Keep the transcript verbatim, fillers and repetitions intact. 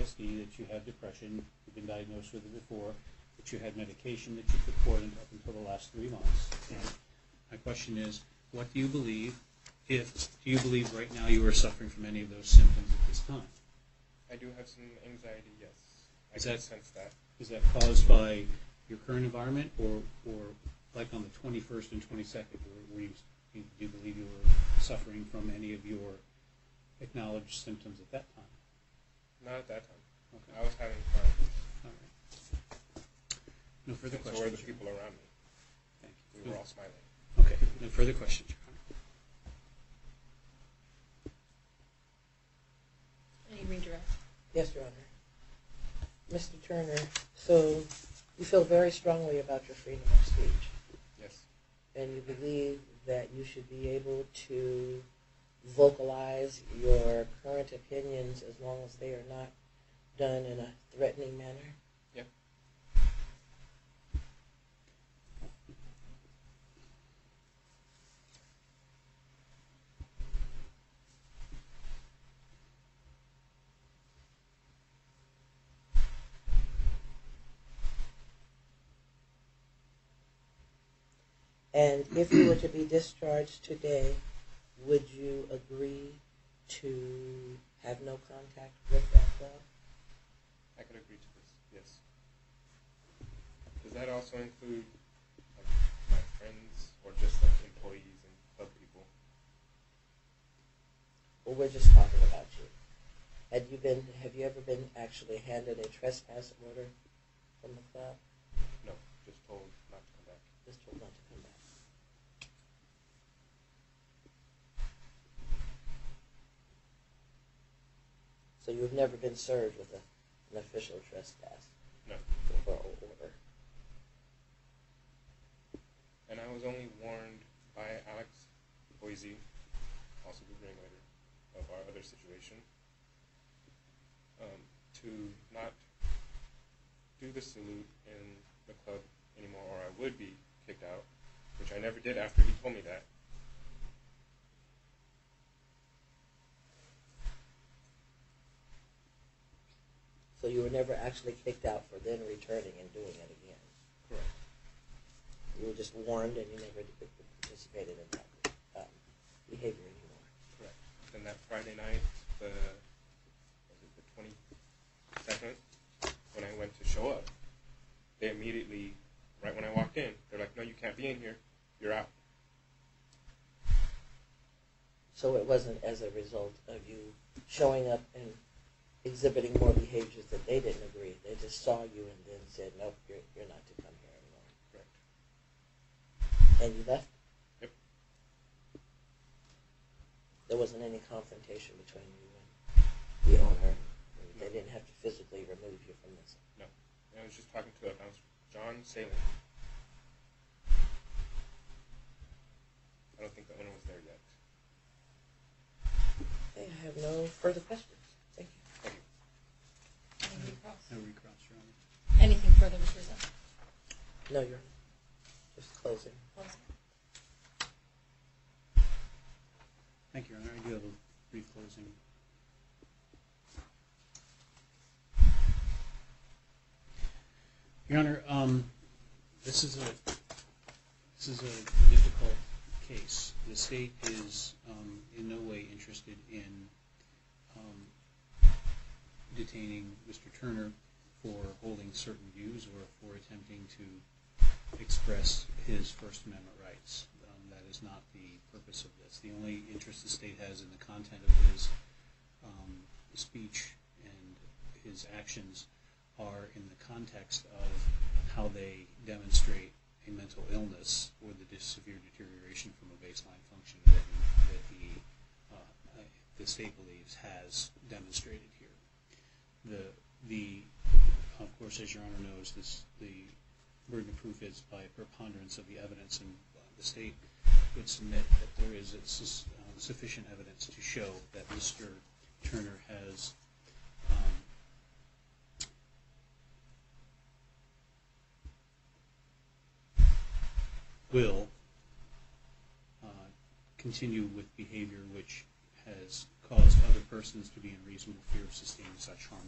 S D, that you have depression, you've been diagnosed with it before, that you had medication that you took for it up until the last three months. And my question is, what do you believe, if, do you believe right now you are suffering from any of those symptoms at this time? I do have some anxiety, yes. I Is can that, sense that. Is that caused by your current environment, or, or like on the twenty-first and twenty-second, were you, do you believe you were suffering from any of your acknowledged symptoms at that time? Not at that time. Okay. I was having fun. All right. No further And questions? so were the people around me. Thank you. We were all smiling. Okay. No further questions, Your Honor. Any redirect? Yes, Your Honor. Mister Turner, so you feel very strongly about your freedom of speech, Yes. and you believe that you should be able to vocalize your current opinions as long as they are not done in a threatening manner? Yeah. And if you were to be discharged today, would you agree to have no contact with that club? I could agree to this, yes. Does that also include like my friends or just like employees and club people? Well, we're just talking about you. Had you been, have you ever been actually handed a trespass order from the club? No, just told not to come back. Just told not to come back. So you've never been served with a, an official trespass No. or order? And I was only warned by Alex Boise, also the ringleader of our other situation, um, to not do the salute in the club anymore, or I would be kicked out, which I never did after he told me that. So you were never actually kicked out for then returning and doing it again? Correct. You were just warned and you never participated in that um, behavior anymore? Correct. Then that Friday night, the, was it the twenty-second, when I went to show up, they immediately, right when I walked in, they're like, no, you can't be in here, you're out. So it wasn't as a result of you showing up and exhibiting more behaviors that they didn't agree. They just saw you and then said, nope, you're, you're not to come here anymore. Correct. And you left? Yep. There wasn't any confrontation between you and the owner? They didn't have to physically remove you from this? No. I was just talking to a bouncer, John Salem. I don't think the owner was there yet. Okay, I have no further questions. Thank you. Thank you. Any recross? No recross, Your Honor. Anything further, Mister Rizzo? No, you're just closing. Closing. Thank you, Your Honor. I do have a brief closing. Your Honor, um, this is a this is a difficult case. The state is um, in no way interested in um, detaining Mister Turner for holding certain views or for attempting to express his First Amendment rights. Um, that is not the purpose of this. The only interest the state has in the content of his um, speech and his actions are in the context of how they demonstrate a mental illness or the severe deterioration from a baseline function that, he, that he, uh, the state believes has demonstrated here. The, the, of course, as Your Honor knows, this, the burden of proof is by preponderance of the evidence, and uh, the state would submit that there is a, uh, sufficient evidence to show that Mister Turner has um, will uh, continue with behavior which has caused other persons to be in reasonable fear of sustaining such harm